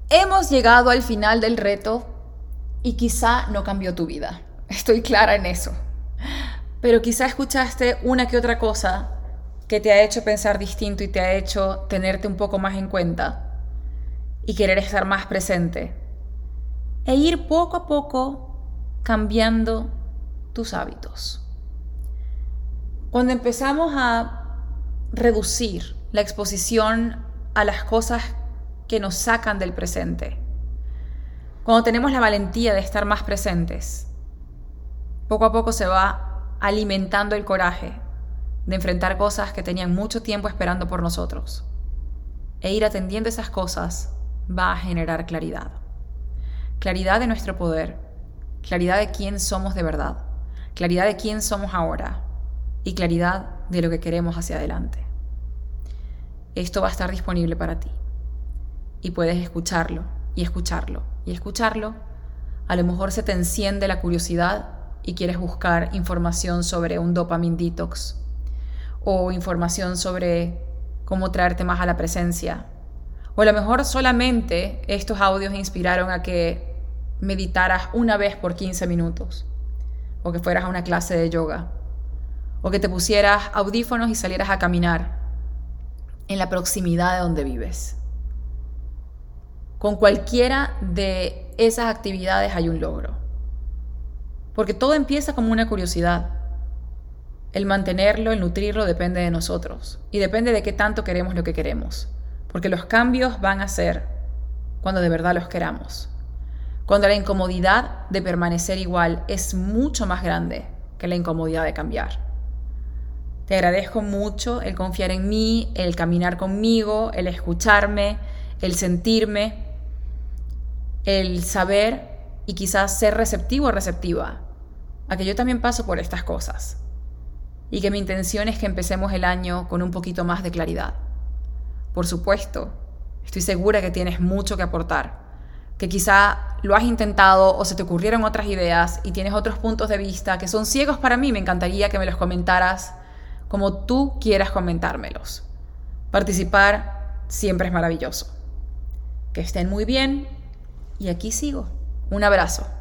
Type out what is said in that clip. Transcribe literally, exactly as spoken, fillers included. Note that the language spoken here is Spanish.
Hemos llegado al final del reto y quizá no cambió tu vida. Estoy clara en eso. Pero quizá escuchaste una que otra cosa que te ha hecho pensar distinto y te ha hecho tenerte un poco más en cuenta y querer estar más presente e ir poco a poco cambiando tus hábitos. Cuando empezamos a reducir la exposición a las cosas que nos sacan del presente, cuando tenemos la valentía de estar más presentes, poco a poco se va alimentando el coraje de enfrentar cosas que tenían mucho tiempo esperando por nosotros. E ir atendiendo esas cosas va a generar claridad. Claridad de nuestro poder, claridad de quién somos de verdad, claridad de quién somos ahora y claridad de lo que queremos hacia adelante. Esto va a estar disponible para ti. Y puedes escucharlo, y escucharlo, y escucharlo. A lo mejor se te enciende la curiosidad y quieres buscar información sobre un dopamine detox o información sobre cómo traerte más a la presencia. O a lo mejor solamente estos audios inspiraron a que meditaras una vez por quince minutos o que fueras a una clase de yoga o que te pusieras audífonos y salieras a caminar en la proximidad de donde vives. Con cualquiera de esas actividades hay un logro. Porque todo empieza como una curiosidad. El mantenerlo, el nutrirlo depende de nosotros. Y depende de qué tanto queremos lo que queremos. Porque los cambios van a ser cuando de verdad los queramos. Cuando la incomodidad de permanecer igual es mucho más grande que la incomodidad de cambiar. Te agradezco mucho el confiar en mí, el caminar conmigo, el escucharme, el sentirme, el saber y quizás ser receptivo o receptiva a que yo también paso por estas cosas y que mi intención es que empecemos el año con un poquito más de claridad. Por supuesto, estoy segura que tienes mucho que aportar, que quizá lo has intentado o se te ocurrieron otras ideas y tienes otros puntos de vista que son ciegos para mí. Me encantaría que me los comentaras como tú quieras comentármelos. Participar siempre es maravilloso. Que estén muy bien y aquí sigo. Un abrazo.